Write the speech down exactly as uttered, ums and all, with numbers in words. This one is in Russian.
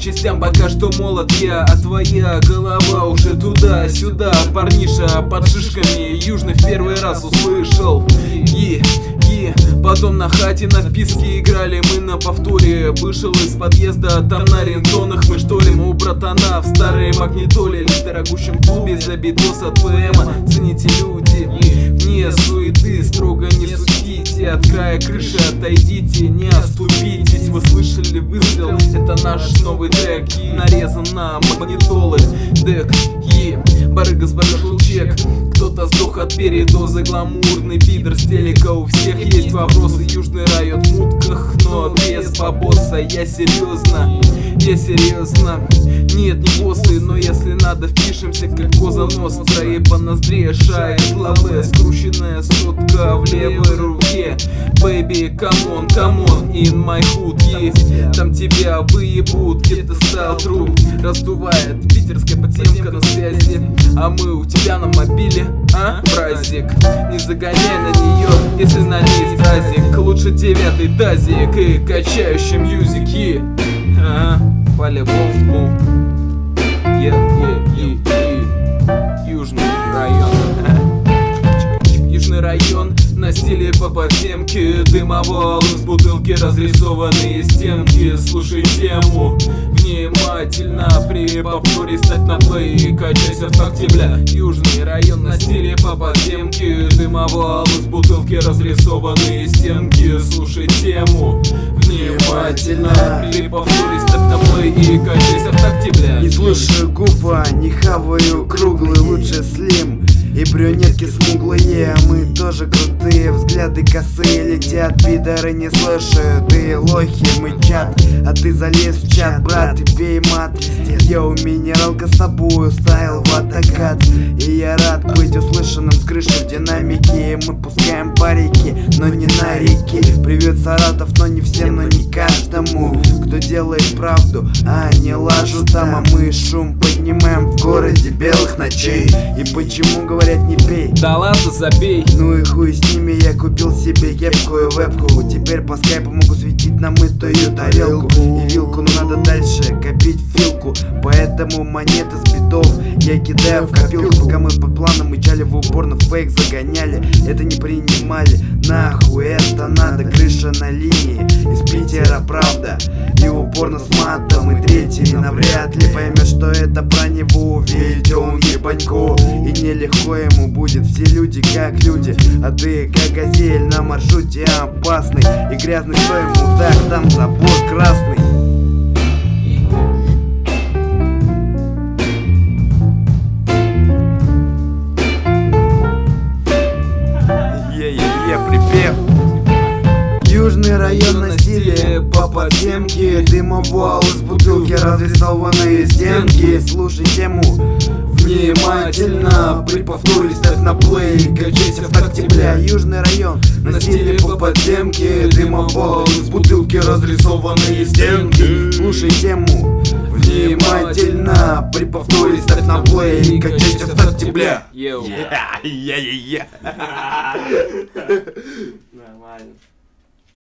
частям пока что молод я, а твоя голова уже туда-сюда. Парниша под шишками южный в первый раз услышал. И, и потом на хате на вписке играли мы на повторе. Вышел из подъезда, там на рингтонах мы шторим у братана в старой магнитоле. Лишь в дорогущем клубе забитос от ПМа. Цените люди, вне суеты, строго не судите. От края крыши отойдите, не оступитесь. Вы слышали выстрел, это наш новый трек. Нарезан на магнитолы, дек, и барыга сбросил чек. Кто-то сдох от передозы, гламурный пидор с телека. У всех есть вопросы, южный район в мутках, но без бабоса. Я серьезно, я серьезно. Нет, не боссы, но если надо впишемся, как коза ностра. И по ноздре шает лаве, скрученная сотка в левой руке. Baby, come on, come on, in my hood, yeah. Там тебя выебут, где-то стал труп. Раздувает питерская потемка на связи, а мы у тебя на мобиле, а, бразик? Не загоняй на нее, если на ней стразик. Лучше девятый тазик и качающий мьюзик, yeah. Ага, по-любому. Yeah, yeah, yeah, yeah. Южный район. Южный район на стиле по подземке. Дымовал из бутылки разрисованные стенки. Слушай тему внимательно, при повторе стать на плей и качайся в такт тебя. Южный район на стиле по подземке. Дымовал из бутылки разрисованные стенки. Слушай тему внимательно, при повторе стать на плей и качайся в такт тебя. Не слушаю гуфа, не хаваю круглый, лучше слим. И брюнетки смуглые, мы тоже крутые. Взгляды косые летят, пидоры не слышат. И лохи мычат, а ты залез в чат, брат, и бей мат. Йоу, минералка с тобою, стайл в атакат. И я рад быть услышанным с крыши в динамике. Мы пускаем парики, но не на реке. Привет, Саратов, но не всем, но не каждому. Кто делает правду, а не лажут там. А мы шум поднимаем в городе белых ночей. И почему говорят не пей? Да ладно, забей. Ну и хуй с ними, я купил себе кепку и вебку. Теперь по скайпу могу светить на мытую тарелку и вилку, но надо дальше копить филку. Поэтому монеты с битов я кидаю в копилку. Пока мы по плану мычали, в упор на фейк загоняли. Это не принимали, нахуй это надо. Крыша на линии, из Питера правда. И упорно с матом, и третий навряд ли поймет, что это про него. Ведь он ебанько, и нелегко ему будет. Все люди как люди, а ты как газель на маршруте опасный. И грязный стой мудак, там забор красный. Е-е-е, припев. Южный район на стиле по подземке. Дымовал из бутылки разрисованные стенки. Слушай тему внимательно, при повторе ставь на плей, качайся в такт тебя. Южный район на стиле по подземке. Дымовал из бутылки разрисованные стенки. Слушай тему внимательно, при повторе ставь на плей, качайся в такт тебя. Йоу. Нормально.